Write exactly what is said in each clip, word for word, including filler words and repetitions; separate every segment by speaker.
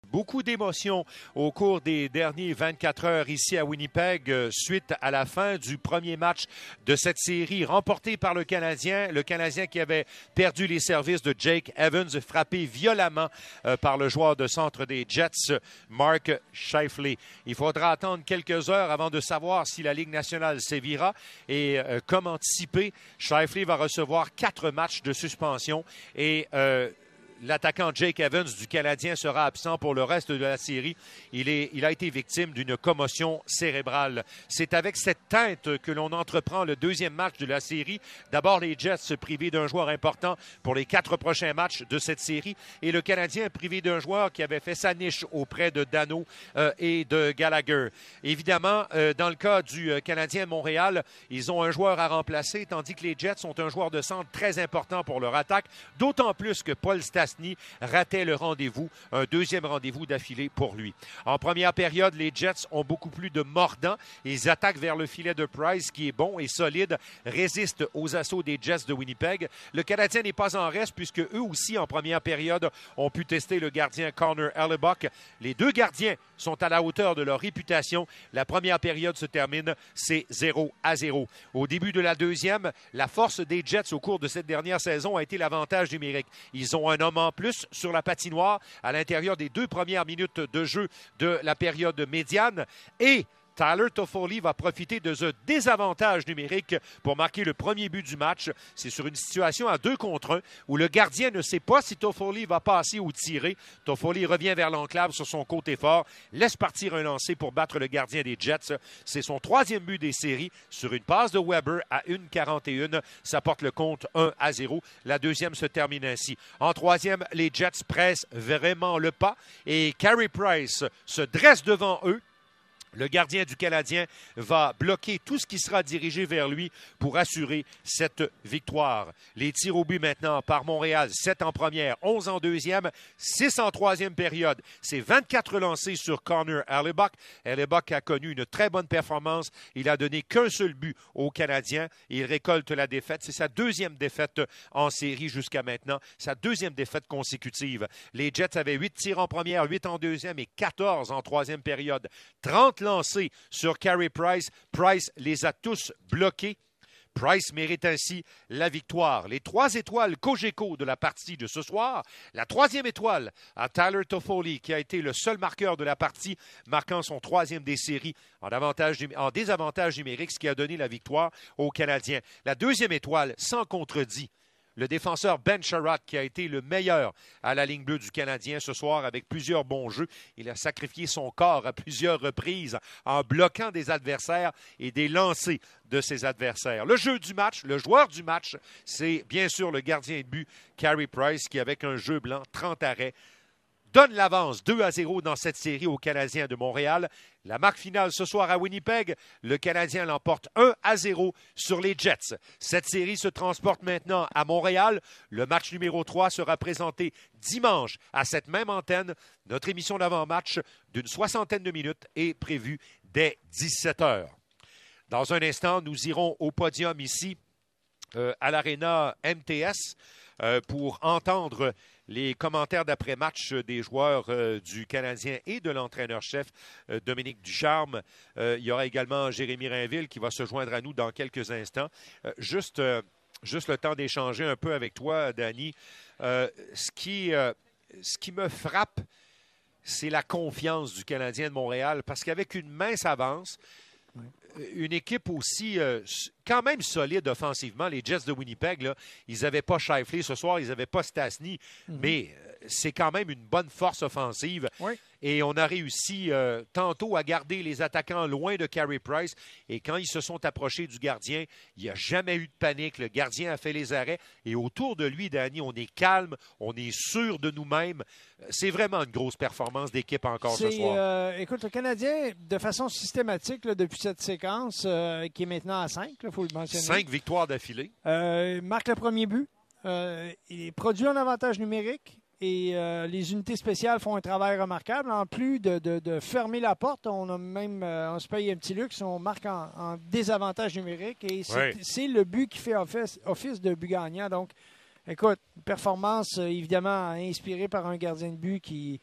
Speaker 1: Beaucoup d'émotions au cours des derniers vingt-quatre heures ici à Winnipeg euh, suite à la fin du premier match de cette série remporté par le Canadien. Le Canadien qui avait perdu les services de Jake Evans, frappé violemment euh, par le joueur de centre des Jets, Mark Scheifele. Il faudra attendre quelques heures avant de savoir si la Ligue nationale sévira et euh, comme anticipé, Scheifele va recevoir quatre matchs de suspension et euh, l'attaquant Jake Evans du Canadien sera absent pour le reste de la série. Il, est, il a été victime d'une commotion cérébrale. C'est avec cette teinte que l'on entreprend le deuxième match de la série. D'abord, les Jets se privés d'un joueur important pour les quatre prochains matchs de cette série et le Canadien privé d'un joueur qui avait fait sa niche auprès de Danault euh, et de Gallagher. Évidemment, euh, dans le cas du euh, Canadien de Montréal, ils ont un joueur à remplacer, tandis que les Jets sont un joueur de centre très important pour leur attaque, d'autant plus que Paul Stastny ratait le rendez-vous, un deuxième rendez-vous d'affilée pour lui. En première période, les Jets ont beaucoup plus de mordants. Ils attaquent vers le filet de Price qui est bon et solide, résiste aux assauts des Jets de Winnipeg. Le Canadien n'est pas en reste puisque eux aussi, en première période, ont pu tester le gardien Connor Hellebuyck. Les deux gardiens sont à la hauteur de leur réputation. La première période se termine, c'est zéro à zéro. Au début de la deuxième, la force des Jets au cours de cette dernière saison a été l'avantage numérique. Ils ont un homme en plus sur la patinoire à l'intérieur des deux premières minutes de jeu de la période médiane et Tyler Toffoli va profiter de ce désavantage numérique pour marquer le premier but du match. C'est sur une situation à deux contre un où le gardien ne sait pas si Toffoli va passer ou tirer. Toffoli revient vers l'enclave sur son côté fort, laisse partir un lancer pour battre le gardien des Jets. C'est son troisième but des séries sur une passe de Weber à une quarante et un. Ça porte le compte un à zéro. La deuxième se termine ainsi. En troisième, les Jets pressent vraiment le pas et Carey Price se dresse devant eux. Le gardien du Canadien va bloquer tout ce qui sera dirigé vers lui pour assurer cette victoire. Les tirs au but maintenant par Montréal, sept en première, onze en deuxième, six en troisième période. C'est vingt-quatre lancés sur Connor Hellebuyck. Hellebuyck a connu une très bonne performance. Il a donné qu'un seul but aux Canadiens et il récolte la défaite. C'est sa deuxième défaite en série jusqu'à maintenant, sa deuxième défaite consécutive. Les Jets avaient huit tirs en première, huit en deuxième et quatorze en troisième période. trente lancés sur Carey Price. Price les a tous bloqués. Price mérite ainsi la victoire. Les trois étoiles Cogeco de la partie de ce soir. La troisième étoile à Tyler Toffoli, qui a été le seul marqueur de la partie, marquant son troisième des séries en, avantage, en désavantage numérique, ce qui a donné la victoire aux Canadiens. La deuxième étoile, sans contredit, le défenseur Ben Sherratt, qui a été le meilleur à la ligne bleue du Canadien ce soir avec plusieurs bons jeux. Il a sacrifié son corps à plusieurs reprises en bloquant des adversaires et des lancers de ses adversaires. Le jeu du match, le joueur du match, c'est bien sûr le gardien de but, Carey Price, qui avec un jeu blanc, trente arrêts, donne l'avance deux à zéro dans cette série aux Canadiens de Montréal. La marque finale ce soir à Winnipeg, le Canadien l'emporte un à zéro sur les Jets. Cette série se transporte maintenant à Montréal. Le match numéro trois sera présenté dimanche à cette même antenne. Notre émission d'avant-match d'une soixantaine de minutes est prévue dès dix-sept heures. Dans un instant, nous irons au podium ici euh, à l'Arena M T S euh, pour entendre les commentaires d'après-match des joueurs euh, du Canadien et de l'entraîneur-chef euh, Dominique Ducharme. Euh, il y aura également Jérémy Rainville qui va se joindre à nous dans quelques instants. Euh, juste, euh, juste le temps d'échanger un peu avec toi, Danny. Euh, ce qui, euh, ce qui me frappe, c'est la confiance du Canadien de Montréal parce qu'avec une mince avance, oui. Une équipe aussi euh, quand même solide offensivement. Les Jets de Winnipeg, là, ils n'avaient pas Scheifele ce soir, ils n'avaient pas Stastny, mm-hmm. mais euh, c'est quand même une bonne force offensive. Oui. Et on a réussi euh, tantôt à garder les attaquants loin de Carey Price. Et quand ils se sont approchés du gardien, il n'y a jamais eu de panique. Le gardien a fait les arrêts. Et autour de lui, Danny, on est calme, on est sûr de nous-mêmes. C'est vraiment une grosse performance d'équipe encore
Speaker 2: c'est,
Speaker 1: ce soir.
Speaker 2: Euh, écoute, le Canadien, de façon systématique, là, depuis cette séquence, euh, qui est maintenant à cinq, il faut le mentionner.
Speaker 1: Cinq victoires d'affilée.
Speaker 2: Euh, marque le premier but. Euh, il est produit en avantage numérique. Et euh, les unités spéciales font un travail remarquable. En plus de, de, de fermer la porte, on a même euh, on se paye un petit luxe, on marque en, en désavantage numérique. Et c'est, oui. c'est le but qui fait office, office de but gagnant. Donc, écoute, performance euh, évidemment inspirée par un gardien de but qui,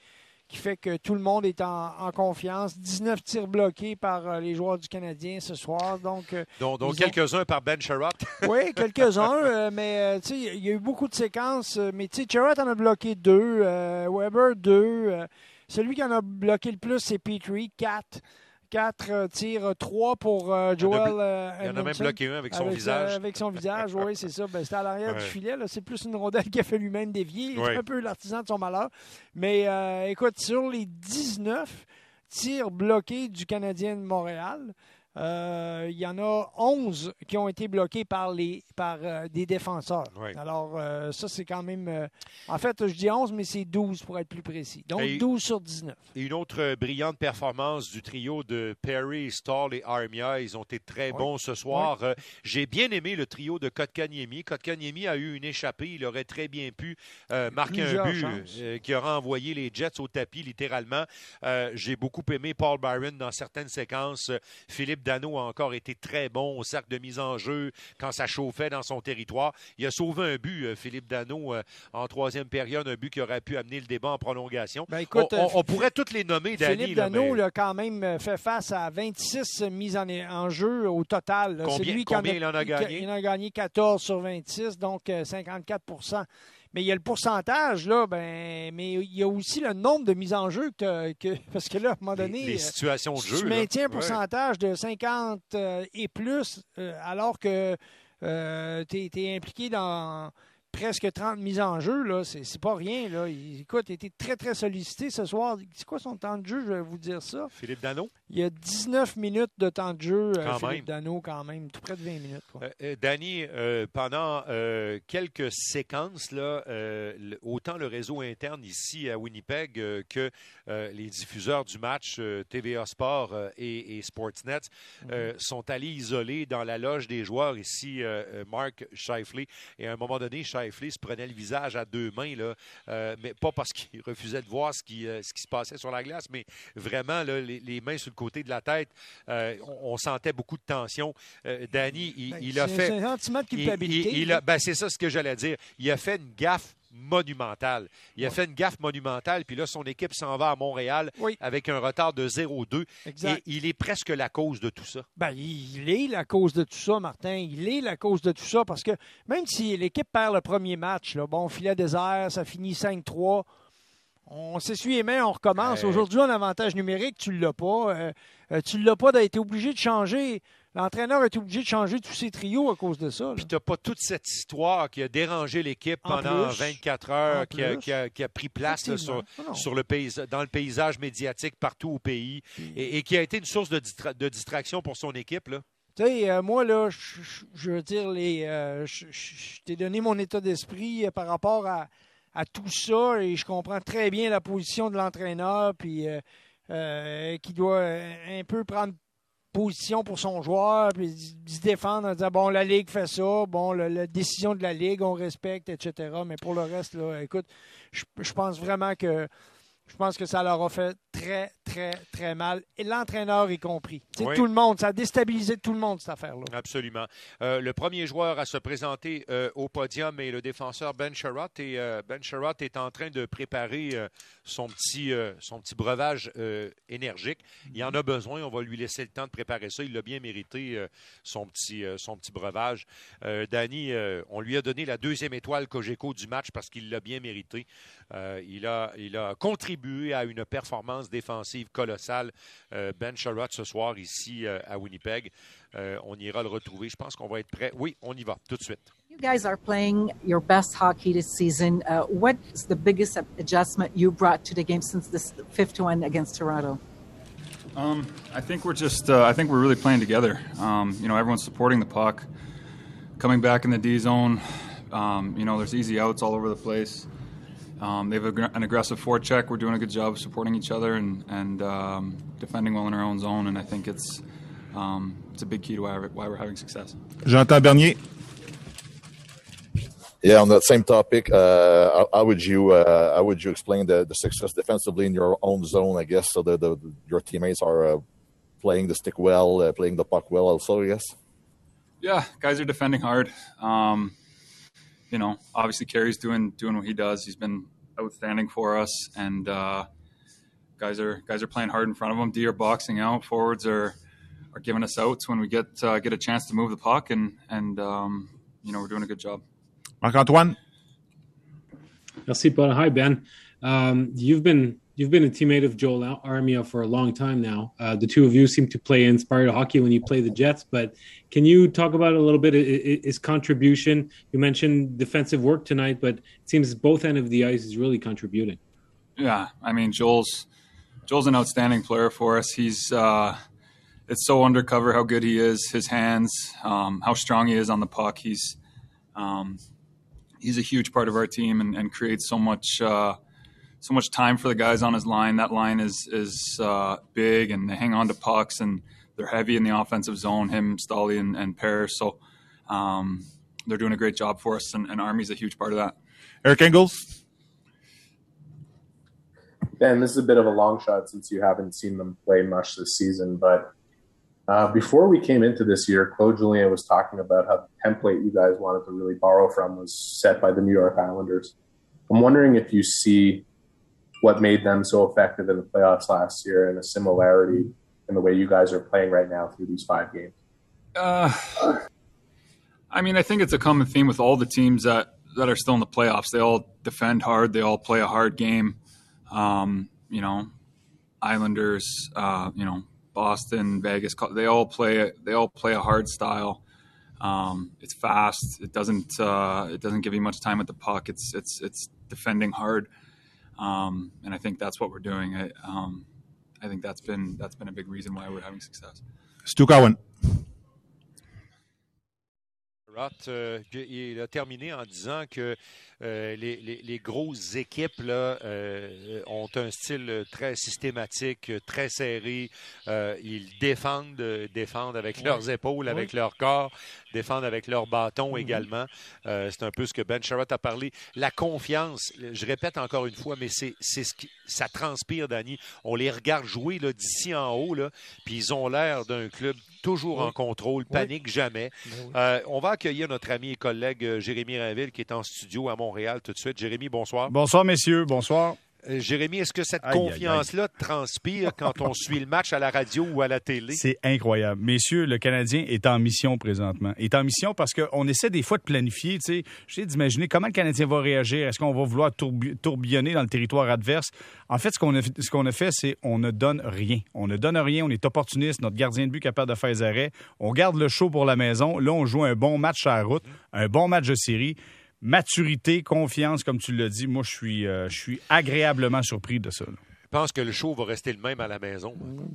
Speaker 2: qui fait que tout le monde est en, en confiance. dix-neuf tirs bloqués par euh, les joueurs du Canadien ce soir. Donc, euh,
Speaker 1: donc, donc quelques-uns ont... par Ben Sherratt.
Speaker 2: Oui, quelques-uns, euh, mais euh, tu sais, il y a eu beaucoup de séquences. Euh, mais tu sais, Sherratt en a bloqué deux, euh, Weber deux. Euh, celui qui en a bloqué le plus, c'est Petrie, quatre. Quatre euh, tirs, trois pour euh, Joel euh,
Speaker 1: Il y en a même bloqué un avec son
Speaker 2: avec,
Speaker 1: visage.
Speaker 2: Euh, avec son visage, oui, c'est ça. Ben, c'était à l'arrière
Speaker 1: ouais.
Speaker 2: du filet. Là. C'est plus une rondelle qu'il a fait lui-même dévier. Il
Speaker 1: ouais.
Speaker 2: est un peu l'artisan de son malheur. Mais euh, écoute, sur les dix-neuf tirs bloqués du Canadien de Montréal, Euh, il y en a onze qui ont été bloqués par, les, par euh, des défenseurs.
Speaker 1: Oui.
Speaker 2: Alors, euh, ça, c'est quand même... Euh, en fait, je dis onze, mais c'est douze pour être plus précis. Donc,
Speaker 1: et,
Speaker 2: douze sur dix-neuf.
Speaker 1: Et une autre brillante performance du trio de Perry, Stahl et Armia. Ils ont été très oui. bons ce soir. Oui. Euh, j'ai bien aimé le trio de Kotkaniemi. Kotkaniemi a eu une échappée. Il aurait très bien pu euh, marquer Plusieurs un but euh, qui aura envoyé les Jets au tapis, littéralement. Euh, j'ai beaucoup aimé Paul Byron dans certaines séquences. Philippe Danault a encore été très bon au cercle de mise en jeu quand ça chauffait dans son territoire. Il a sauvé un but, euh, Philippe Danault, euh, en troisième période, un but qui aurait pu amener le débat en prolongation.
Speaker 2: Ben écoute,
Speaker 1: on, on, on pourrait toutes les nommer, Danny.
Speaker 2: Philippe
Speaker 1: là,
Speaker 2: Danault
Speaker 1: mais...
Speaker 2: a quand même fait face à vingt-six mises en, en jeu au total.
Speaker 1: Combien,
Speaker 2: C'est lui
Speaker 1: combien
Speaker 2: qui en a,
Speaker 1: il en a gagné?
Speaker 2: Il en a gagné quatorze sur vingt-six, donc cinquante-quatre pour cent. Mais il y a le pourcentage, là, ben, mais il y a aussi le nombre de mises en jeu que, que parce que là, à un moment donné,
Speaker 1: les, les situations de
Speaker 2: si
Speaker 1: jeu.
Speaker 2: Tu maintiens
Speaker 1: là.
Speaker 2: un pourcentage ouais. de cinquante euh, et plus, euh, alors que euh, tu es impliqué dans presque trente mises en jeu, là, c'est, c'est pas rien. Là. Il, écoute, il a été très, très sollicité ce soir. C'est quoi son temps de jeu, je vais vous dire ça?
Speaker 1: Philippe Danault?
Speaker 2: Il y a dix-neuf minutes de temps de jeu,
Speaker 1: quand
Speaker 2: euh, Philippe
Speaker 1: même.
Speaker 2: Danault, quand même, tout près de vingt minutes. Quoi.
Speaker 1: Euh, euh, Danny, euh, pendant euh, quelques séquences, là, euh, autant le réseau interne ici à Winnipeg euh, que euh, les diffuseurs du match, euh, T V A Sport euh, et, et Sportsnet, euh, mm-hmm. sont allés isoler dans la loge des joueurs ici, euh, Mark Scheifele. Et à un moment donné, Scheifele se prenait le visage à deux mains, là, euh, mais pas parce qu'il refusait de voir ce qui, euh, ce qui se passait sur la glace, mais vraiment là, les, les mains sur le côté de la tête, euh, on, on sentait beaucoup de tension. Euh, Danny, il,
Speaker 2: ben,
Speaker 1: il a fait...
Speaker 2: C'est un sentiment de culpabilité.
Speaker 1: Il, il, il a, ben, c'est ça ce que j'allais dire. Il a fait une gaffe monumentale. Il a
Speaker 2: ouais.
Speaker 1: fait une gaffe monumentale, puis là, son équipe s'en va à Montréal
Speaker 2: oui.
Speaker 1: avec un retard de zéro deux.
Speaker 2: Exact.
Speaker 1: Et il est presque la cause de tout ça.
Speaker 2: Ben, il est la cause de tout ça, Martin. Il est la cause de tout ça parce que même si l'équipe perd le premier match, là, bon, filet désert, ça finit cinq trois. On s'essuie les mains, on recommence. Euh... Aujourd'hui, on a un avantage numérique, tu ne l'as pas. Euh, euh, tu ne l'as pas, tu as été obligé de changer. L'entraîneur a été obligé de changer tous ses trios à cause de ça. Là.
Speaker 1: Puis tu n'as pas toute cette histoire qui a dérangé l'équipe en pendant plus, vingt-quatre heures, qui a, qui, a, qui a pris place là, sur, sur le pays, dans le paysage médiatique partout au pays Puis... et, et qui a été une source de, distra- de distraction pour son équipe, là.
Speaker 2: Tu sais, euh, moi, là, je veux dire, les, euh, je t'ai donné mon état d'esprit euh, par rapport à, à tout ça et je comprends très bien la position de l'entraîneur puis euh, euh, qui doit un peu prendre position pour son joueur, puis se défendre en disant, bon, la Ligue fait ça, bon, la, la décision de la Ligue, on respecte, et cetera. Mais pour le reste, là, écoute, je, je pense vraiment que je pense que ça leur a fait très, très, très mal. Et l'entraîneur y compris. Oui. Tout le monde, ça a déstabilisé tout le monde, cette affaire-là.
Speaker 1: Absolument. Euh, le premier joueur à se présenter euh, au podium est le défenseur Ben Sherratt. Et euh, Ben Sherratt est en train de préparer euh, son, petit, euh, son petit breuvage euh, énergique. Il en a besoin. On va lui laisser le temps de préparer ça. Il l'a bien mérité, euh, son, petit, euh, son petit breuvage. Euh, Danny, euh, on lui a donné la deuxième étoile Cogeco du match parce qu'il l'a bien mérité. Euh, il, a, il a contribué à une performance défensive colossale. Euh, Ben Sherratt ce soir ici euh, à Winnipeg. Euh, on ira le retrouver. Je pense qu'on va être prêt. Oui, on y va tout de suite.
Speaker 3: You guys are playing your best hockey this season. Uh, what's the biggest adjustment you brought to the game since this fifth one against Toronto?
Speaker 4: Um, I think we're just. Uh, I think we're really playing together. Um, you know, everyone's supporting the puck, coming back in the D zone. Um, you know, there's easy outs all over the place. Um, they have a, an aggressive forecheck. We're doing a good job of supporting each other and, and um, defending well in our own zone. And I think it's um, it's a big key to why, why we're having success.
Speaker 5: Jonathan Bernier.
Speaker 6: Yeah, on that same topic, uh, how, how would you uh, how would you explain the, the success defensively in your own zone? I guess so. The, the your teammates are uh, playing the stick well, uh, playing the puck well. Also, I guess.
Speaker 4: Yeah, guys are defending hard. Um, you know, obviously Carey's doing doing what he does. He's been outstanding for us, and uh, guys are guys are playing hard in front of them. D are boxing out. Forwards are are giving us outs when we get uh, get a chance to move the puck, and and um, you know, we're doing a good job.
Speaker 5: Marc-Antoine.
Speaker 7: Merci, Paul. Hi, Ben. Um, you've been you've been a teammate of Joel Armia for a long time now. Uh, the two of you seem to play inspired hockey when you play the Jets, but can you talk about it a little bit, his contribution? You mentioned defensive work tonight, but it seems both ends of the ice is really contributing.
Speaker 4: Yeah, I mean, Joel's Joel's an outstanding player for us. He's uh, it's so undercover how good he is, his hands, um, how strong he is on the puck. He's um, he's a huge part of our team and, and creates so much uh, so much time for the guys on his line. That line is is uh, big, and they hang on to pucks, and they're heavy in the offensive zone, him, Stolly, and, and Paris. So um, they're doing a great job for us, and, and Army's a huge part of that.
Speaker 5: Eric Engels.
Speaker 8: Ben, this is a bit of a long shot since you haven't seen them play much this season, but uh, before we came into this year, Claude Julien was talking about how the template you guys wanted to really borrow from was set by the New York Islanders. I'm wondering if you see what made them so effective in the playoffs last year and a similarity in the way you guys are playing right now through these five games.
Speaker 4: Uh, I mean, I think it's a common theme with all the teams that, that are still in the playoffs. They all defend hard. They all play a hard game. Um, you know, Islanders, uh, you know, Boston, Vegas, they all play, they all play a hard style. Um, it's fast. It doesn't, uh, it doesn't give you much time with the puck. It's, it's, it's defending hard. Um, and I think that's what we're doing. I, um, I think that's been, that's been a big reason why we're having success.
Speaker 5: Stu Cowan.
Speaker 1: Euh, il a terminé en disant que euh, les, les, les grosses équipes là, euh, ont un style très systématique, très serré. Euh, ils défendent, défendent avec oui. leurs épaules, oui. avec leur corps, défendent avec leur bâton mm-hmm. également. Euh, c'est un peu ce que Ben Sherratt a parlé. La confiance, je répète encore une fois, mais c'est, c'est ce qui, ça transpire, Danny. On les regarde jouer là, d'ici en haut, là, puis ils ont l'air d'un club toujours oui. en contrôle, panique oui. jamais. Oui. Euh, on va accueillir notre ami et collègue euh, Jérémy Rainville qui est en studio à Montréal tout de suite. Jérémy, bonsoir.
Speaker 9: Bonsoir, messieurs. Bonsoir.
Speaker 1: Euh, Jérémy, est-ce que cette
Speaker 9: aïe,
Speaker 1: confiance-là
Speaker 9: aïe, aïe.
Speaker 1: transpire quand on suit le match à la radio ou à la télé?
Speaker 9: C'est incroyable. Messieurs, le Canadien est en mission présentement. Il est en mission parce qu'on essaie des fois de planifier, tu sais, j'essaie d'imaginer comment le Canadien va réagir. Est-ce qu'on va vouloir tourbi- tourbillonner dans le territoire adverse? En fait, ce qu'on a, ce qu'on a fait, c'est on ne donne rien. On ne donne rien, on est opportuniste. Notre gardien de but est capable de faire des arrêts. On garde le show pour la maison. Là, on joue un bon match à la route, un bon match de série. Maturité, confiance, comme tu l'as dit, moi, je suis, euh, je suis agréablement surpris de ça. Là.
Speaker 1: Je pense que le show va rester le même à la maison.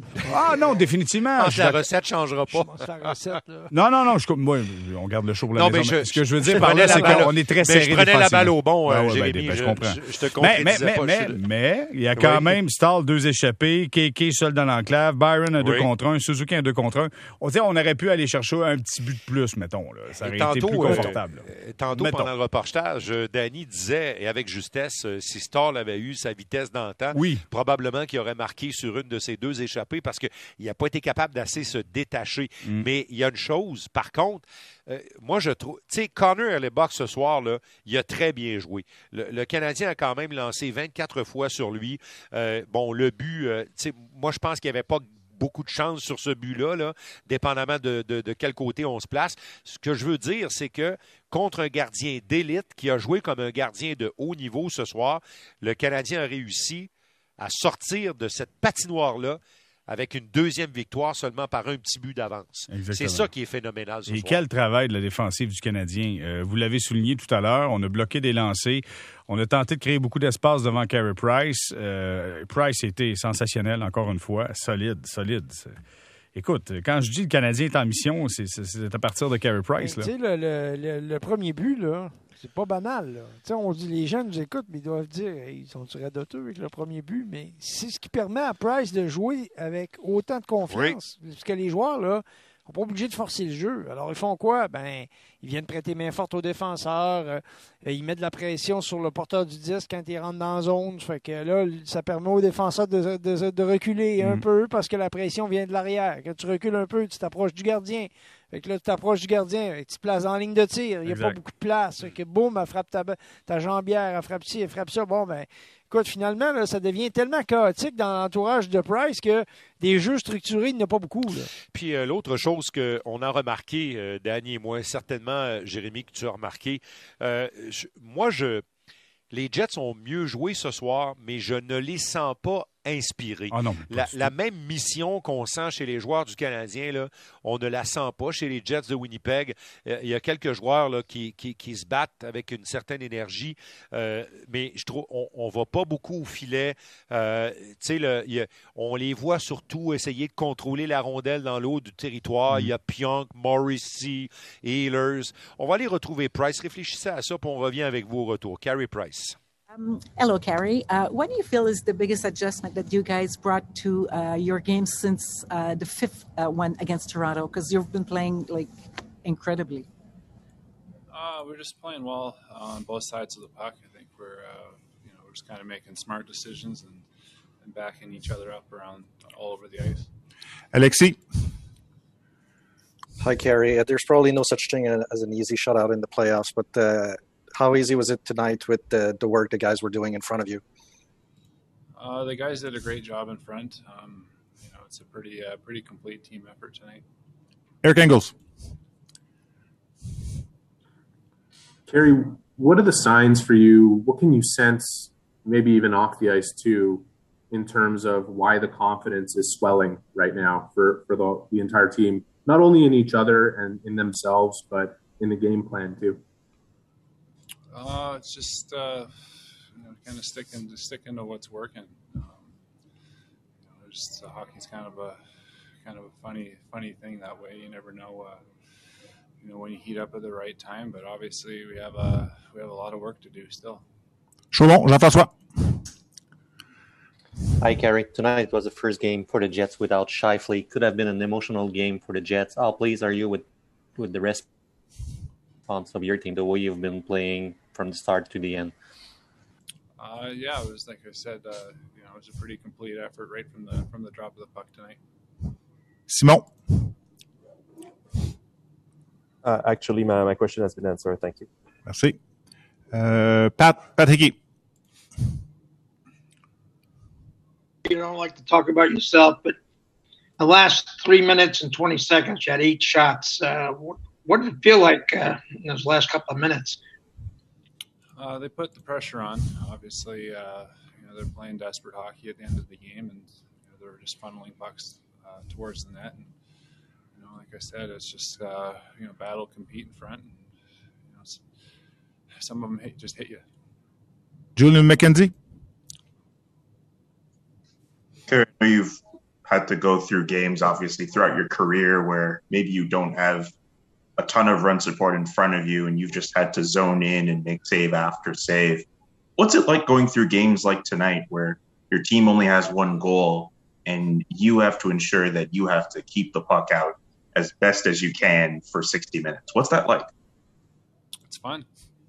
Speaker 9: Ah non, définitivement.
Speaker 1: Je pense que la recette ne changera pas.
Speaker 2: La recette, là.
Speaker 9: Non, non, non. Je, moi, on garde le show pour la
Speaker 1: non,
Speaker 9: maison.
Speaker 1: Mais
Speaker 9: mais
Speaker 1: je,
Speaker 9: ce que je veux dire
Speaker 1: je
Speaker 9: par là, c'est
Speaker 1: balle,
Speaker 9: qu'on est très serré.
Speaker 1: Je prenais la balle au bon, euh,
Speaker 9: ah, ouais,
Speaker 1: Jérémy.
Speaker 9: Ben, ben, je, je comprends.
Speaker 1: Je, je te concrétisais
Speaker 9: mais, mais,
Speaker 1: pas.
Speaker 9: Mais,
Speaker 1: je...
Speaker 9: mais il y a quand oui. même Stahl, deux échappés, Kéké seul dans l'enclave, Byron un deux oui. contre un, Suzuki un deux contre un. On, on aurait pu aller chercher un petit but de plus, mettons. Là. Ça aurait tantôt, été plus confortable.
Speaker 1: Euh, tantôt, mettons. Pendant le reportage, Danny disait, et avec justesse, si Stahl avait eu sa vitesse d'antan,
Speaker 9: oui.
Speaker 1: probablement qu'il aurait marqué sur une de ces deux échappées parce qu'il n'a pas été capable d'assez se détacher. Mm. Mais il y a une chose, par contre, euh, moi je trouve, tu sais, Connor Hellebuyck ce soir, là, il a très bien joué. Le, le Canadien a quand même lancé vingt-quatre fois sur lui. Euh, bon, le but, euh, tu sais, moi je pense qu'il n'y avait pas beaucoup de chance sur ce but-là, là, dépendamment de, de, de quel côté on se place. Ce que je veux dire, c'est que contre un gardien d'élite qui a joué comme un gardien de haut niveau ce soir, le Canadien a réussi à sortir de cette patinoire-là avec une deuxième victoire seulement par un petit but d'avance. Exactement. C'est ça qui est phénoménal ce
Speaker 9: Et
Speaker 1: soir.
Speaker 9: Quel travail de la défensive du Canadien. Euh, vous l'avez souligné tout à l'heure, on a bloqué des lancers. On a tenté de créer beaucoup d'espace devant Carey Price. Euh, Price était sensationnel, encore une fois. Solide, solide. C'est... Écoute, quand je dis le Canadien est en mission, c'est, c'est, c'est à partir de Carey Price.
Speaker 2: Tu sais, le, le, le, le premier but, là, c'est pas banal. Tu sais, on dit, les gens nous écoutent, mais ils doivent dire, hey, ils sont radoteux avec le premier but, mais c'est ce qui permet à Price de jouer avec autant de confiance. Oui. Parce que les joueurs, là, sont pas obligés de forcer le jeu. Alors, ils font quoi? Ben, ils viennent prêter main forte aux défenseurs. Euh, ils mettent de la pression sur le porteur du disque quand il rentre dans la zone. Fait que là, ça permet aux défenseurs de, de, de reculer mmh. un peu parce que la pression vient de l'arrière. Quand tu recules un peu, tu t'approches du gardien. Fait que là, tu t'approches du gardien, tu te places en ligne de tir. Il n'y a exact. Pas beaucoup de place. Fait que boum, elle frappe ta, ta jambière, elle frappe ci, elle frappe ça. Bon, ben, écoute, finalement, là, ça devient tellement chaotique dans l'entourage de Price que des jeux structurés, il n'y en a pas beaucoup. Là.
Speaker 1: Puis euh, l'autre chose qu'on a remarqué, euh, Danny et moi, certainement, euh, Jérémy, que tu as remarqué, euh, je, moi, je, les Jets ont mieux joué ce soir, mais je ne les sens pas inspirés.
Speaker 9: Ah non,
Speaker 1: la, la même mission qu'on sent chez les joueurs du Canadien, là, on ne la sent pas chez les Jets de Winnipeg. Euh, il y a quelques joueurs là, qui, qui, qui se battent avec une certaine énergie, euh, mais je trouve on ne va pas beaucoup au filet. Euh, le, il y a, on les voit surtout essayer de contrôler la rondelle dans l'eau du territoire. Mm. Il y a Pionk, Morrissey, Ehlers. On va aller retrouver Price. Réfléchissez à ça, puis on revient avec vous au retour. Carey Price.
Speaker 3: Um, hello, Carey. Uh, what do you feel is the biggest adjustment that you guys brought to uh, your game since uh, the fifth uh, one against Toronto? Because you've been playing like incredibly.
Speaker 10: Uh, we're just playing well on both sides of the puck. I think we're, uh, you know, we're just kind of making smart decisions and, and backing each other up around all over the ice.
Speaker 5: Alexis.
Speaker 11: Hi, Carey. Uh, there's probably no such thing as an easy shutout in the playoffs, but. Uh, How easy was it tonight with the, the work the guys were doing in front of you?
Speaker 10: Uh, the guys did a great job in front. Um, you know, it's a pretty uh, pretty complete team effort tonight.
Speaker 5: Eric Engels.
Speaker 8: Carey, what are the signs for you? What can you sense, maybe even off the ice too, in terms of why the confidence is swelling right now for, for the, the entire team, not only in each other and in themselves, but in the game plan too?
Speaker 10: Uh, it's just uh, you know, kind of sticking to sticking to what's working. Um, you know, just uh, hockey's kind of a kind of a funny funny thing that way. You never know, uh, you know, when you heat up at the right time. But obviously, we have a we have a lot of work to do still.
Speaker 5: Chaumont, Jean-François.
Speaker 12: Hi, Carey. Tonight was the first game for the Jets without Scheifele. Could have been an emotional game for the Jets. How pleased are you with with the response of your team, the way you've been playing from the start to the end?
Speaker 10: Uh, yeah, it was like I said. Uh, you know, it was a pretty complete effort right from the from the drop of the puck tonight.
Speaker 5: Simon.
Speaker 13: Uh, actually, my, my question has been answered. Thank you.
Speaker 5: Merci. Uh, Pat, Pat Hickey.
Speaker 14: You don't like to talk about yourself, but the last three minutes and twenty seconds, you had eight shots. Uh, what, what did it feel like uh, in those last couple of minutes?
Speaker 10: Uh, they put the pressure on. Obviously, uh, you know, they're playing desperate hockey at the end of the game, and you know, they're just funneling pucks uh, towards the net. And you know, like I said, it's just uh, you know, battle, compete in front. And, you know, some of them hit, just hit you.
Speaker 5: Julian McKenzie.
Speaker 15: You've had to go through games, obviously, throughout your career where maybe you don't have a ton of run support in front of you and you've just had to zone in and make save after save. What's it like going through games like tonight where your team only has one goal and you have to ensure that you have to keep the puck out as best as you can for sixty minutes? What's that like?
Speaker 10: It's fun.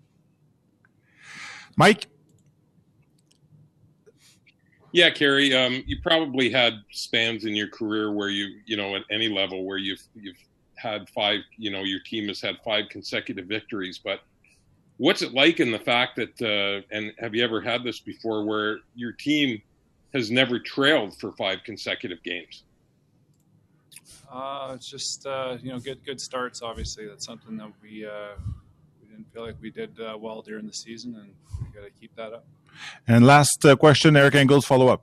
Speaker 5: Mike?
Speaker 16: Yeah, Carey, um, you probably had spans in your career where you, you know, at any level where you've you've had five, you know, your team has had five consecutive victories. But what's it like in the fact that, uh, and have you ever had this before, where your team has never trailed for five consecutive games?
Speaker 10: Uh, it's just, uh, you know, good good starts, obviously. That's something that we, uh, we didn't feel like we did uh, well during the season, and we got to keep that up.
Speaker 5: And last uh, question, Eric Engels, follow-up.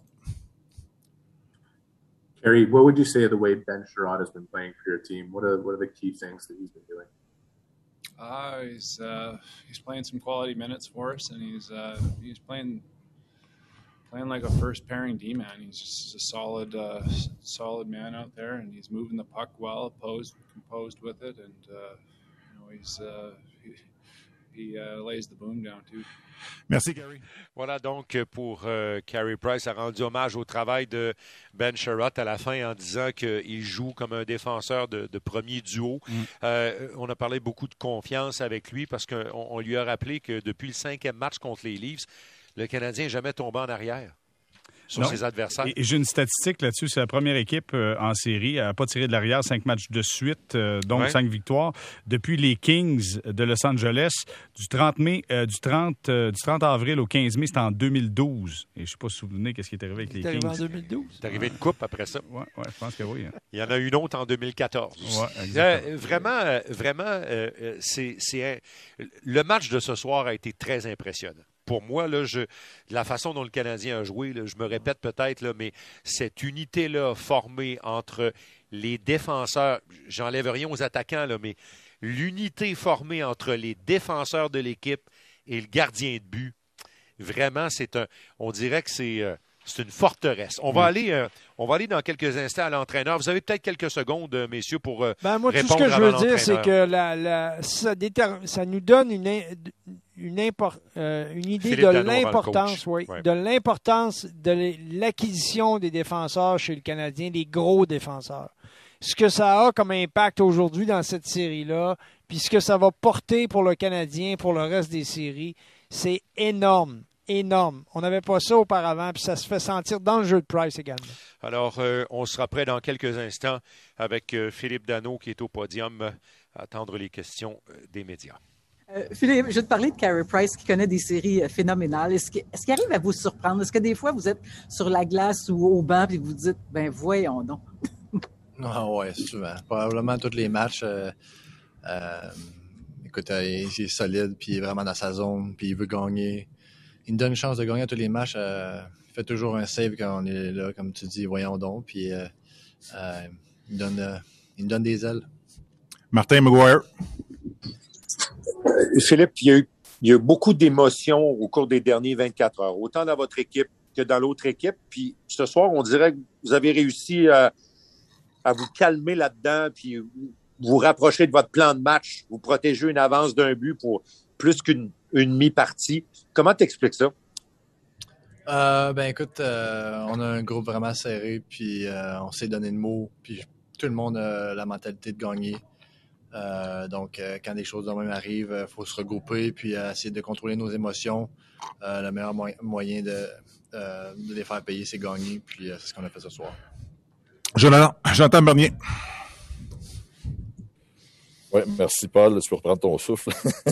Speaker 8: Carey, what would you say of the way Ben Sherratt has been playing for your team? What are what are the key things that he's been doing?
Speaker 10: Uh, he's uh, he's playing some quality minutes for us, and he's uh, he's playing playing like a first pairing D man. He's just a solid uh, solid man out there, and he's moving the puck well, posed, composed with it, and uh, you know he's uh, he, he uh, lays the boom down too.
Speaker 1: Merci, Carey. Voilà donc pour euh, Carey Price a rendu hommage au travail de Ben Sherratt à la fin en disant qu'il joue comme un défenseur de, de premier duo. Mm. Euh, on a parlé beaucoup de confiance avec lui parce qu'on on lui a rappelé que depuis le cinquième match contre les Leafs, le Canadien n'est jamais tombé en arrière. sur
Speaker 9: Non.
Speaker 1: ses adversaires.
Speaker 9: Et, et j'ai une statistique là-dessus. C'est la première équipe euh, en série à n'a pas tiré de l'arrière cinq matchs de suite, euh, donc
Speaker 1: Ouais.
Speaker 9: cinq victoires. Depuis les Kings de Los Angeles, du trente mai, euh, du trente, euh, du trente avril au quinze mai, c'était en deux mille douze. Et je ne sais pas si vous vous souvenez qu'est-ce qui est arrivé avec les
Speaker 2: C'est arrivé
Speaker 9: Kings.
Speaker 2: en deux mille douze.
Speaker 1: C'est arrivé une coupe après ça.
Speaker 9: Oui, ouais, je pense que oui. Hein.
Speaker 1: Il y en a une autre en deux mille quatorze aussi.
Speaker 9: Ouais, exactement.
Speaker 1: Euh, vraiment, euh, vraiment, euh, euh, c'est, c'est un- le match de ce soir a été très impressionnant. Pour moi, là, je, la façon dont le Canadien a joué, là, je me répète peut-être, là, mais cette unité-là formée entre les défenseurs, j'enlève rien aux attaquants, là, mais l'unité formée entre les défenseurs de l'équipe et le gardien de but, vraiment, c'est un, on dirait que c'est, euh, c'est une forteresse. On va
Speaker 2: Mm.
Speaker 1: aller, euh, on va aller dans quelques instants à l'entraîneur. Vous avez peut-être quelques secondes, euh, messieurs, pour euh,
Speaker 2: Ben, moi, tout ce
Speaker 1: répondre
Speaker 2: que je
Speaker 1: avant
Speaker 2: veux dire, c'est
Speaker 1: l'entraîneur.
Speaker 2: que la, la, ça, déter- ça nous donne une, in- une, impor- euh, une idée
Speaker 1: Philippe
Speaker 2: de
Speaker 1: Danault avant le
Speaker 2: l'importance,
Speaker 1: coach.
Speaker 2: oui,
Speaker 1: Ouais.
Speaker 2: de l'importance de l'acquisition des défenseurs chez le Canadien, des gros défenseurs. Ce que ça a comme impact aujourd'hui dans cette série-là, puis ce que ça va porter pour le Canadien pour le reste des séries, c'est énorme. Énorme. On n'avait pas ça auparavant, puis ça se fait sentir dans le jeu de Price également.
Speaker 1: Alors, euh, on sera prêt dans quelques instants avec euh, Philippe Danault qui est au podium euh, à attendre les questions euh, des médias.
Speaker 3: Euh, Philippe, je vais te parler de Carey Price qui connaît des séries euh, phénoménales. Est-ce qu'il est-ce qu'il arrive à vous surprendre? Est-ce que des fois vous êtes sur la glace ou au banc et vous dites, ben voyons donc.
Speaker 17: Ah ouais, souvent. Probablement tous les matchs. Euh, euh, écoute, euh, il est solide, puis il est vraiment dans sa zone, puis il veut gagner. Il nous donne une chance de gagner à tous les matchs. Euh, il fait toujours un save quand on est là, comme tu dis, voyons donc. Puis euh, euh, il, donne, euh, il nous donne des ailes.
Speaker 5: Martin McGuire.
Speaker 18: Euh, Philippe, il y, a eu, il y a eu beaucoup d'émotions au cours des derniers vingt-quatre heures, autant dans votre équipe que dans l'autre équipe. Puis ce soir, on dirait que vous avez réussi à, à vous calmer là-dedans, puis vous rapprocher de votre plan de match, vous protéger une avance d'un but pour plus qu'une une mi-partie. Comment t'expliques ça?
Speaker 17: Euh, ben écoute, euh, on a un groupe vraiment serré, puis euh, on s'est donné le mot, puis tout le monde a la mentalité de gagner. Euh, donc, euh, quand des choses de même arrivent, il faut se regrouper, puis euh, essayer de contrôler nos émotions. Euh, le meilleur mo- moyen de, euh, de les faire payer, c'est gagner, puis euh, c'est ce qu'on a fait ce soir.
Speaker 5: Jonathan, Jonathan Bernier.
Speaker 6: Oui, merci Paul. Tu peux reprendre ton souffle.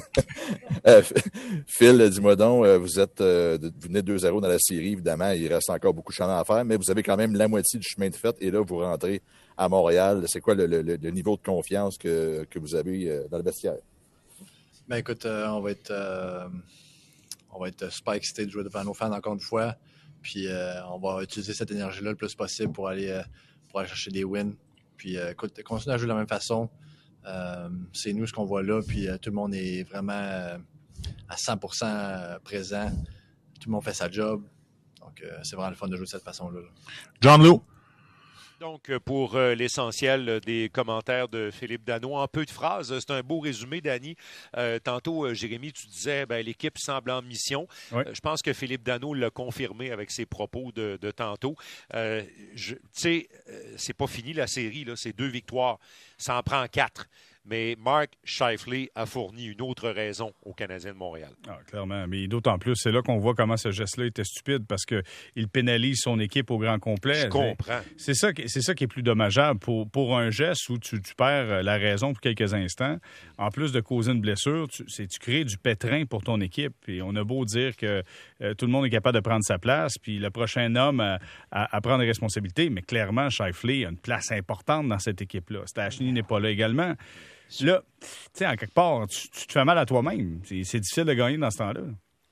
Speaker 6: euh, Phil, dis-moi donc, vous êtes euh, vous venez deux zéro dans la série, évidemment, il reste encore beaucoup de chemin à faire, mais vous avez quand même la moitié du chemin de fait et là, vous rentrez à Montréal. C'est quoi le, le, le niveau de confiance que, que vous avez euh, dans le vestiaire?
Speaker 17: Ben écoute, euh, on va être euh, on va être super excités de jouer devant nos fans encore une fois. Puis euh, on va utiliser cette énergie-là le plus possible pour aller euh, pour aller chercher des wins. Puis euh, écoute, continuer à jouer de la même façon. Euh, c'est nous ce qu'on voit là, puis euh, tout le monde est vraiment euh, à cent pour cent présent. Tout le monde fait sa job. Donc, euh, c'est vraiment le fun de jouer de cette façon-là.
Speaker 5: John Lou.
Speaker 1: Donc, pour euh, l'essentiel des commentaires de Philippe Danault, en peu de phrases, c'est un beau résumé, Danny. Euh, tantôt, euh, Jérémy, tu disais ben, l'équipe semble en mission.
Speaker 9: Oui.
Speaker 1: Euh, je pense que Philippe Danault l'a confirmé avec ses propos de, de tantôt. Euh, tu sais, euh, c'est pas fini la série, là, c'est deux victoires. Ça en prend quatre. Mais Mark Scheifele a fourni une autre raison aux Canadiens de Montréal.
Speaker 9: Ah, clairement. Mais d'autant plus, c'est là qu'on voit comment ce geste-là était stupide parce qu'il pénalise son équipe au grand complet.
Speaker 1: Je comprends.
Speaker 9: C'est ça, qui- c'est ça qui est plus dommageable pour, pour un geste où tu, tu perds la raison pour quelques instants. En plus de causer une blessure, tu, c'est, tu crées du pétrin pour ton équipe. Et on a beau dire que euh, tout le monde est capable de prendre sa place, puis le prochain homme à, à, à prendre des responsabilités, mais clairement, Scheifele a une place importante dans cette équipe-là. Stachny n'est pas là également. Là, tu sais, en quelque part, tu, tu te fais mal à toi-même. C'est, c'est difficile de gagner dans ce temps-là.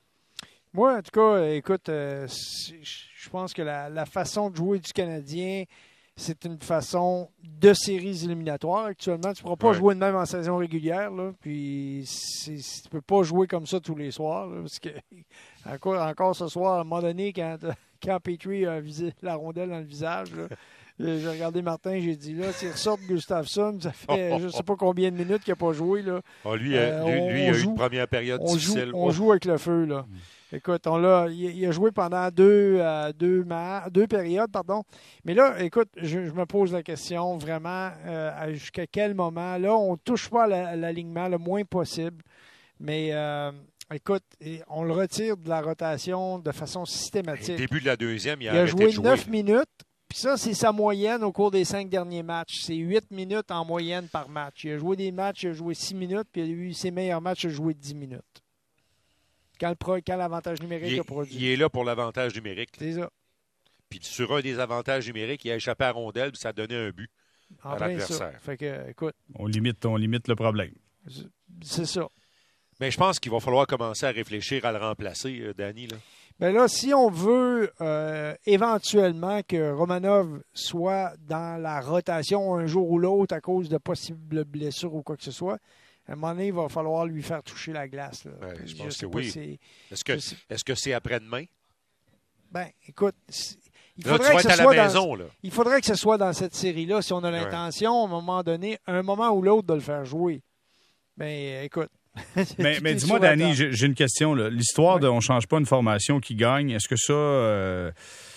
Speaker 2: Moi, en tout cas, écoute, euh, c'est- je pense que la, la façon de jouer du Canadien, c'est une façon de séries éliminatoires actuellement. Tu ne pourras pas
Speaker 1: Ouais.
Speaker 2: jouer de même en saison régulière. Là, puis c'est- tu ne peux pas jouer comme ça tous les soirs. Là, parce que encore, encore ce soir, à un moment donné, quand, quand Petrie a visé la rondelle dans le visage, là, euh, j'ai regardé Martin, j'ai dit là, s'il ressort Gustafsson, ça fait je ne sais pas combien de minutes qu'il n'a pas joué. Là.
Speaker 1: Ah, lui,
Speaker 2: Euh,
Speaker 1: lui,
Speaker 2: on-
Speaker 1: lui, il
Speaker 2: on
Speaker 1: a eu
Speaker 2: joue-
Speaker 1: une première période
Speaker 2: on
Speaker 1: difficile.
Speaker 2: Joue, on
Speaker 1: Oh.
Speaker 2: joue avec le feu, là. Écoute, on l'a, il, il a joué pendant deux, euh, deux, ma- deux périodes, pardon. Mais là, écoute, je, je me pose la question vraiment euh, à jusqu'à quel moment. Là, on ne touche pas à la- à l'alignement le moins possible. Mais euh, Écoute, on le retire de la rotation de façon systématique.
Speaker 1: Au début de la deuxième, il a,
Speaker 2: il a
Speaker 1: arrêté
Speaker 2: joué
Speaker 1: de jouer.
Speaker 2: neuf minutes. Puis ça, c'est sa moyenne au cours des cinq derniers matchs. C'est huit minutes en moyenne par match. Il a joué des matchs, il a joué six minutes, puis il a eu ses meilleurs matchs, il a joué dix minutes. Quand, le pro, quand l'avantage numérique
Speaker 1: il est,
Speaker 2: a produit.
Speaker 1: Il est là pour l'avantage numérique.
Speaker 2: C'est ça.
Speaker 1: Puis sur un des avantages numériques, il a échappé à rondelle, puis ça a donné un but
Speaker 2: En
Speaker 1: à l'adversaire.
Speaker 2: Ça. Fait que, écoute.
Speaker 9: On limite, on limite le problème.
Speaker 2: C'est ça.
Speaker 1: Mais je pense qu'il va falloir commencer à réfléchir à le remplacer, euh, Danny. Là.
Speaker 2: Bien là, si on veut euh, éventuellement que Romanov soit dans la rotation un jour ou l'autre à cause de possibles blessures ou quoi que ce soit, à un moment donné, il va falloir lui faire toucher la glace. Là.
Speaker 1: Ouais, je
Speaker 2: je
Speaker 1: pense
Speaker 2: sais
Speaker 1: que
Speaker 2: pas
Speaker 1: oui.
Speaker 2: Si
Speaker 1: est-ce que
Speaker 2: c'est
Speaker 1: est-ce que c'est après-demain?
Speaker 2: Ben, écoute, il
Speaker 1: là,
Speaker 2: faudrait
Speaker 1: tu vas
Speaker 2: que
Speaker 1: être
Speaker 2: ce
Speaker 1: à
Speaker 2: soit
Speaker 1: la maison.
Speaker 2: dans,
Speaker 1: là.
Speaker 2: il faudrait que ce soit dans cette série-là si on a l'intention, ouais. à un moment donné, à un moment ou l'autre, de le faire jouer. Mais écoute.
Speaker 9: mais mais dis-moi, Danny, j'ai, j'ai une question. Là. L'histoire ouais. de on ne change pas une formation qui gagne, est-ce que ça, euh,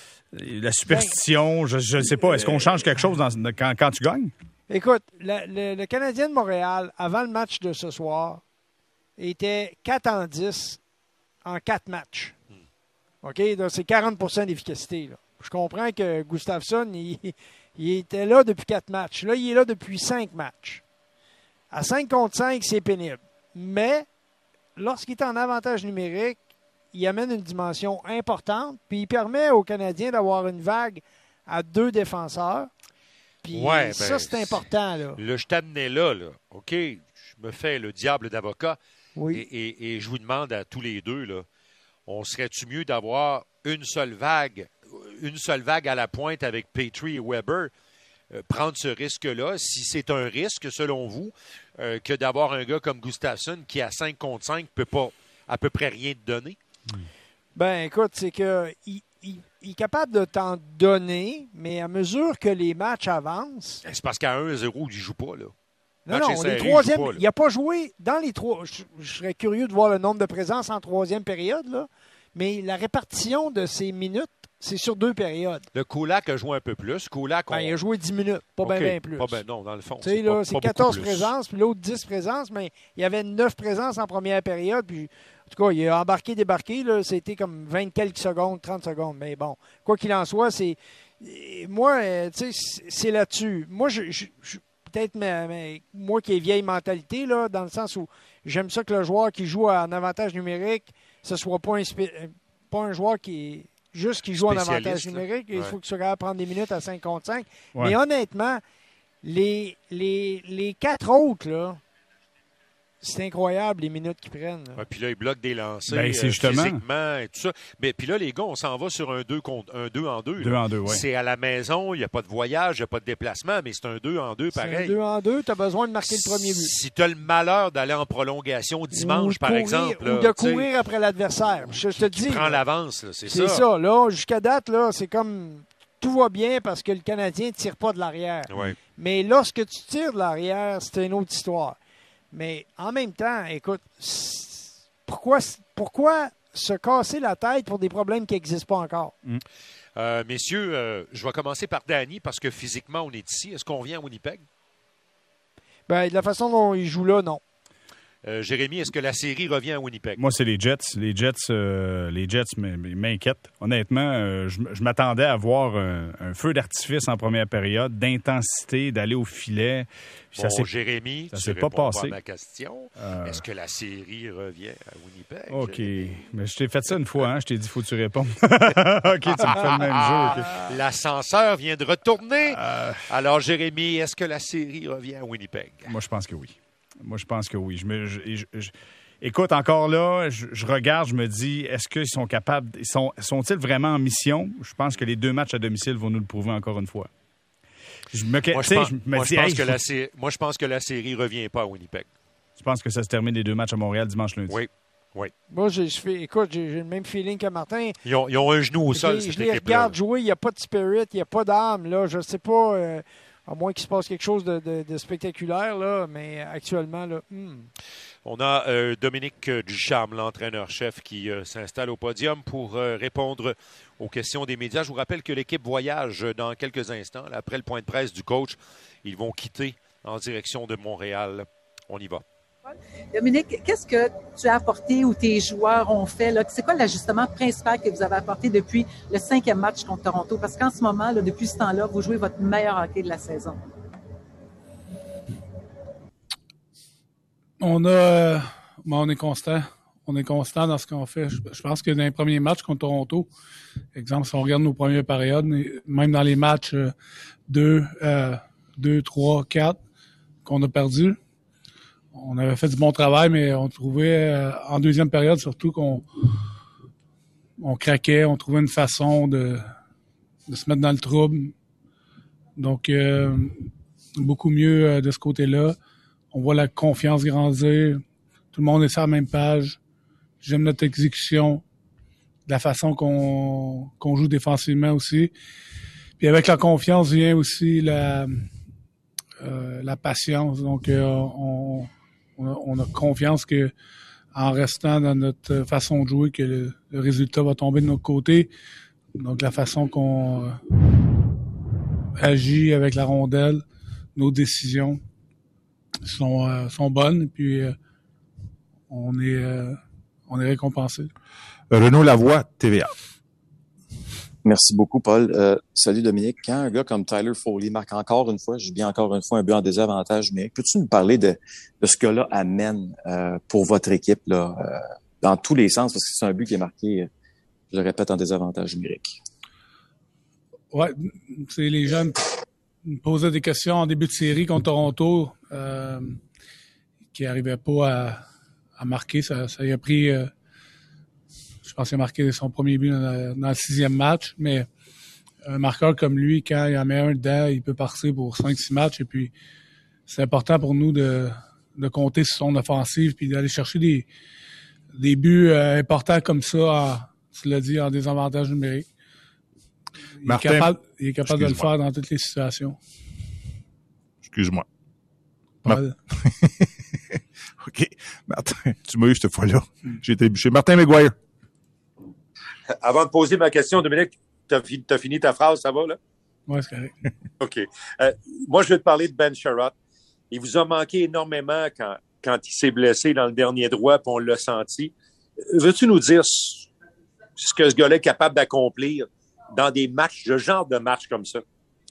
Speaker 9: la superstition, ben, je ne sais pas, est-ce qu'on change quelque chose dans, quand, quand tu gagnes?
Speaker 2: Écoute, le, le, le Canadien de Montréal, avant le match de ce soir, était quatre en dix en quatre matchs. Hmm. OK? Donc, c'est quarante pour cent d'efficacité. Là. Je comprends que Gustafsson, il, il était là depuis quatre matchs. Là, il est là depuis cinq matchs. À cinq contre cinq, c'est pénible. Mais lorsqu'il est en avantage numérique, il amène une dimension importante, puis il permet aux Canadiens d'avoir une vague à deux défenseurs. Puis
Speaker 1: ouais,
Speaker 2: ça,
Speaker 1: ben,
Speaker 2: c'est important. Là.
Speaker 1: là, je t'amenais là, là. OK, je me fais le diable d'avocat.
Speaker 2: Oui.
Speaker 1: Et, et, et je vous demande à tous les deux, là, on serait-tu mieux d'avoir une seule vague, une seule vague à la pointe avec Petrie et Weber? Euh, prendre ce risque-là, si c'est un risque, selon vous, euh, que d'avoir un gars comme Gustafsson qui, à cinq contre cinq, ne peut pas à peu près rien te donner?
Speaker 2: Ben, écoute, c'est que il, il, il est capable de t'en donner, mais à mesure que les matchs avancent...
Speaker 1: C'est parce qu'à un à zéro, il ne joue pas, là.
Speaker 2: Non, non, serré, les troisièmes, il n'a pas joué dans les trois... Je, je serais curieux de voir le nombre de présences en troisième période, là, mais la répartition de ces minutes, c'est sur deux périodes.
Speaker 1: Le Kulak a joué un peu plus. Kulak, on...
Speaker 2: ben, il a joué dix minutes, pas okay. bien plus.
Speaker 1: Pas ben, non, dans le fond.
Speaker 2: C'est, là, pas, c'est pas quatorze présences, puis l'autre dix présences, mais il y avait neuf présences en première période. Puis, en tout cas, il a embarqué, débarqué. Là, c'était comme vingt quelques secondes, trente secondes. Mais bon, quoi qu'il en soit, c'est. Moi, tu sais, c'est là-dessus. Moi, je. je, je peut-être mais, mais, moi qui ai vieille mentalité, là, dans le sens où j'aime ça que le joueur qui joue en avantage numérique, ce soit pas un, pas un joueur qui est. Juste qu'il joue en avantage numérique, ouais. Il faut qu'il soit capable de prendre des minutes à cinq contre cinq. Ouais. Mais honnêtement, les, les, les quatre autres, là, c'est incroyable les minutes qu'ils prennent.
Speaker 1: Ouais, puis là, ils bloquent des lancers
Speaker 9: ben, c'est
Speaker 1: euh,
Speaker 9: justement.
Speaker 1: physiquement et tout ça. Mais puis là, les gars, on s'en va sur un deux contre un deux en deux.
Speaker 9: Deux en deux, oui.
Speaker 1: C'est à la maison, il n'y a pas de voyage, il n'y a pas de déplacement, mais c'est un deux en deux pareil.
Speaker 2: C'est un deux en deux, tu as besoin de marquer le premier but.
Speaker 1: Si tu as le malheur d'aller en prolongation dimanche,
Speaker 2: ou
Speaker 1: par
Speaker 2: courir,
Speaker 1: exemple.
Speaker 2: Ou
Speaker 1: là,
Speaker 2: de courir après l'adversaire. Je, je te
Speaker 1: qui,
Speaker 2: dis.
Speaker 1: Qui prend l'avance, là, c'est,
Speaker 2: c'est ça. C'est ça. Là, jusqu'à date, là, c'est comme tout va bien parce que le Canadien ne tire pas de l'arrière.
Speaker 1: Ouais.
Speaker 2: Mais lorsque tu tires de l'arrière, c'est une autre histoire. Mais en même temps, écoute, pourquoi, pourquoi se casser la tête pour des problèmes qui n'existent pas encore?
Speaker 1: Mm. Euh, messieurs, euh, je vais commencer par Danny parce que physiquement, on est ici. Est-ce qu'on vient à Winnipeg?
Speaker 2: Ben, de la façon dont il joue là, non.
Speaker 1: Euh, Jérémy, est-ce que la série revient à Winnipeg?
Speaker 9: Moi, c'est les Jets. Les Jets, euh, les Jets m'inquiètent. Honnêtement, euh, je, je m'attendais à voir un, un feu d'artifice en première période, d'intensité, d'aller au filet.
Speaker 1: Bon, ça Jérémy,
Speaker 9: ça
Speaker 1: tu
Speaker 9: s'est
Speaker 1: réponds
Speaker 9: pas passé.
Speaker 1: Pas à ma question. Euh... Est-ce que la série revient à Winnipeg?
Speaker 9: OK. Jérémy? Mais je t'ai fait ça une fois. Hein? Je t'ai dit, faut que tu répondes. OK, tu me fais le même jeu. Okay.
Speaker 1: L'ascenseur vient de retourner. Euh... Alors, Jérémy, est-ce que la série revient à Winnipeg?
Speaker 9: Moi, je pense que oui. Moi, je pense que oui. Je me, je, je, je, écoute, encore là, je, je regarde, je me dis, est-ce qu'ils sont capables, ils sont, sont-ils vraiment en mission? Je pense que les deux matchs à domicile vont nous le prouver encore une fois. Je me,
Speaker 1: moi, je pense, je me moi, dis, je pense
Speaker 9: hey,
Speaker 1: que la série, moi, je pense que la série ne revient pas à Winnipeg.
Speaker 9: Tu penses que ça se termine les deux matchs à Montréal dimanche lundi?
Speaker 1: Oui. Oui.
Speaker 2: Moi, je, je fais, écoute, j'ai, j'ai le même feeling que Martin.
Speaker 1: Ils ont, ils ont un genou au sol,
Speaker 2: je,
Speaker 1: cette
Speaker 2: je les
Speaker 1: équipe-là.
Speaker 2: regarde jouer, il n'y a pas de spirit, il n'y a pas d'âme. Là. Je ne sais pas... Euh, à moins qu'il se passe quelque chose de, de, de spectaculaire, là, mais actuellement, là, hmm.
Speaker 1: On a euh, Dominique Ducharme, l'entraîneur-chef, qui euh, s'installe au podium pour euh, répondre aux questions des médias. Je vous rappelle que l'équipe voyage dans quelques instants. Là, après le point de presse du coach, ils vont quitter en direction de Montréal. On y va.
Speaker 3: Dominique, qu'est-ce que tu as apporté ou tes joueurs ont fait? Là? C'est quoi l'ajustement principal que vous avez apporté depuis le cinquième match contre Toronto? Parce qu'en ce moment, là, depuis ce temps-là, vous jouez votre meilleur hockey de la saison.
Speaker 19: On a, euh, bon, on est constant. On est constant dans ce qu'on fait. Je, je pense que dans les premiers matchs contre Toronto, exemple, si on regarde nos premières périodes, même dans les matchs deux, trois, quatre qu'on a perdus, on avait fait du bon travail, mais on trouvait, euh, en deuxième période surtout, qu'on on craquait, on trouvait une façon de, de se mettre dans le trouble. Donc, euh, beaucoup mieux euh, de ce côté-là. On voit la confiance grandir. Tout le monde est sur la même page. J'aime notre exécution, la façon qu'on, qu'on joue défensivement aussi. Puis avec la confiance vient aussi la, euh, la patience. Donc, euh, on, on, a, on a confiance que en restant dans notre façon de jouer, que le, le résultat va tomber de notre côté. Donc, la façon qu'on euh, agit avec la rondelle, nos décisions sont, euh, sont bonnes. Et puis, euh, on est... Euh, On est récompensé.
Speaker 5: Renaud Lavoie, T V A.
Speaker 20: Merci beaucoup, Paul. Euh, salut, Dominique. Quand un gars comme Tyler Foley marque encore une fois, je dis bien encore une fois, un but en désavantage numérique, peux-tu nous parler de, de ce que là amène euh, pour votre équipe là, euh, dans tous les sens, parce que c'est un but qui est marqué, je le répète, en désavantage numérique?
Speaker 19: Oui, c'est les jeunes me posaient des questions en début de série contre Toronto euh, qui n'arrivaient pas à... à marquer. Ça, ça y a pris, euh, je pense qu'il a marqué son premier but dans, dans le sixième match, mais un marqueur comme lui, quand il en met un dedans, il peut partir pour cinq six matchs. Et puis, c'est important pour nous de, de compter sur son offensive puis d'aller chercher des, des buts euh, importants comme ça, en, tu l'as dit, en désavantage numérique. Il
Speaker 5: Martin,
Speaker 19: est capable, il est capable de le faire dans toutes les situations.
Speaker 5: Excuse-moi.
Speaker 19: Paul.
Speaker 5: OK. Martin, tu m'as eu cette fois-là. J'ai été bûché. Martin McGuire.
Speaker 18: Avant de poser ma question, Dominique, t'as fini, t'as fini ta phrase, ça va, là?
Speaker 19: Oui, c'est correct.
Speaker 18: OK. Euh, moi, je vais te parler de Ben Sherratt. Il vous a manqué énormément quand, quand il s'est blessé dans le dernier droit, puis on l'a senti. Veux-tu nous dire ce que ce gars-là est capable d'accomplir dans des matchs, ce genre de matchs comme ça?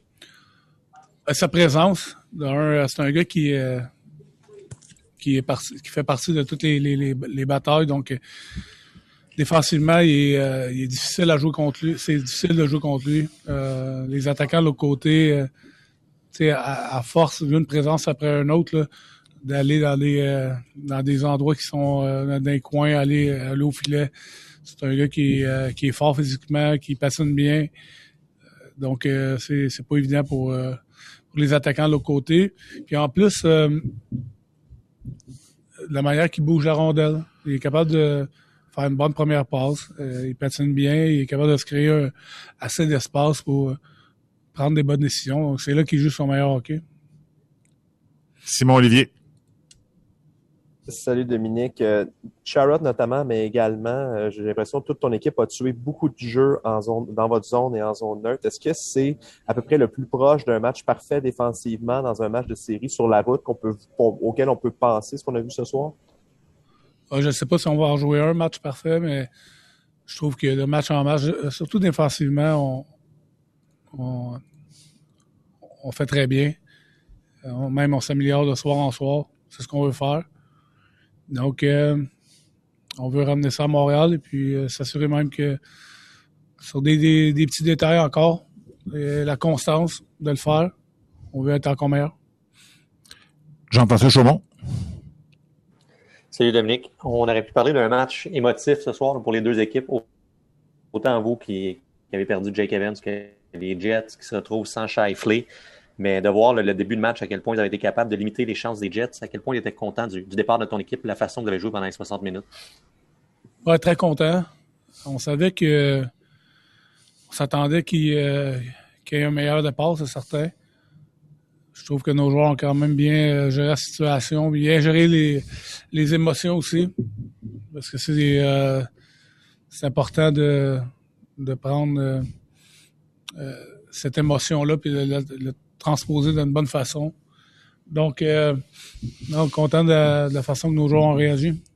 Speaker 19: Sa présence, d'un, c'est un gars qui, euh, qui, est parti, qui fait partie de toutes les, les, les, les batailles. Donc, euh, défensivement, il est, euh, il est difficile à jouer contre lui. C'est difficile de jouer contre lui. Euh, les attaquants de l'autre côté, euh, tu sais, à, à force d'une présence après un autre, là, d'aller dans des, euh, dans des endroits qui sont euh, dans les coins, aller, aller au filet. C'est un gars qui est, euh, qui est fort physiquement, qui patine bien. Donc, euh, c'est, c'est pas évident pour... Euh, pour les attaquants de l'autre côté. Puis en plus, euh, la manière qu'il bouge la rondelle, il est capable de faire une bonne première passe. Euh, il patine bien, il est capable de se créer un, assez d'espace pour euh, prendre des bonnes décisions. Donc c'est là qu'il joue son meilleur hockey.
Speaker 5: Simon Olivier.
Speaker 13: Salut Dominique. Euh, Sherratt notamment, mais également, euh, j'ai l'impression que toute ton équipe a tué beaucoup de jeux en zone, dans votre zone et en zone neutre. Est-ce que c'est à peu près le plus proche d'un match parfait défensivement dans un match de série sur la route qu'on peut, auquel on peut penser ce qu'on a vu ce soir?
Speaker 19: Je ne sais pas si on va en jouer un match parfait, mais je trouve que de match en match, surtout défensivement, on, on, on fait très bien. Même on s'améliore de soir en soir. C'est ce qu'on veut faire. Donc, euh, on veut ramener ça à Montréal et puis euh, s'assurer même que sur des, des, des petits détails encore, et la constance de le faire, on veut être encore meilleur.
Speaker 5: Jean-François Chaumont.
Speaker 12: Salut Dominique. On aurait pu parler d'un match émotif ce soir pour les deux équipes. Autant vous qui, qui avez perdu Jake Evans que les Jets qui se retrouvent sans Scheifele. Mais de voir le, le début de match, à quel point ils avaient été capables de limiter les chances des Jets, à quel point ils étaient contents du, du départ de ton équipe, la façon que vous avez joué pendant les soixante minutes.
Speaker 19: Ouais, très content. On savait que on s'attendait qu'il, euh, qu'il y ait un meilleur départ, c'est certain. Je trouve que nos joueurs ont quand même bien géré la situation, bien géré les, les émotions aussi. Parce que c'est, euh, c'est important de, de prendre euh, euh, cette émotion-là et de la transposer d'une bonne façon. Donc, euh, donc content de, de la façon que nos joueurs ont réagi.